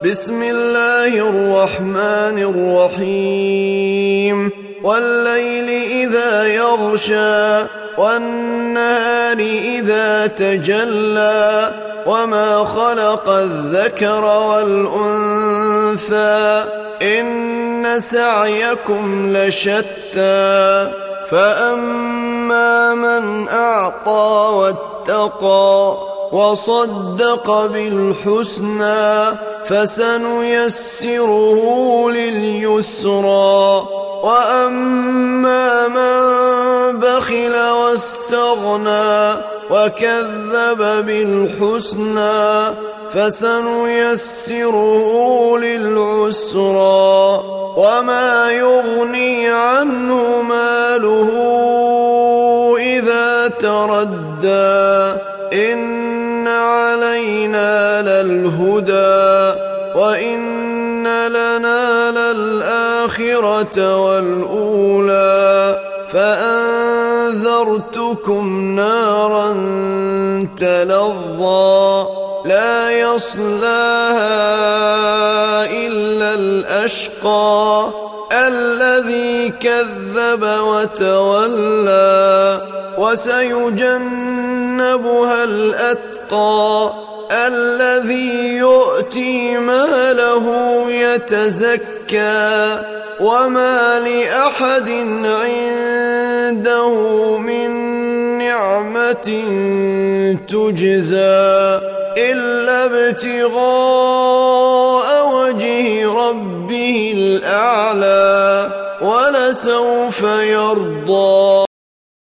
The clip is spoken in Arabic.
بسم الله الرحمن الرحيم والليل إذا يغشى والنهار إذا تجلى وما خلق الذكر والأنثى إن سعيكم لشتى فأما من أعطى واتقى وصدق بالحسنى فسنيسره لليسرى وأما من بخل واستغنى وكذب بالحسنى فسنيسره للعسرى وما يغني عنه ماله إذا تردى إن علينا للهدى وإن لنا للآخرة والأولى فأنذرتكم نارا تلظى لا يصلاها إلا الأشقى الذي كذب وتولى وسيجنبها الأتقى الذي يؤتي ماله يتزكى وما لأحد عنده من نعمة تجزى إلا ابتغاء وجه ربه الأعلى ولسوف يرضى.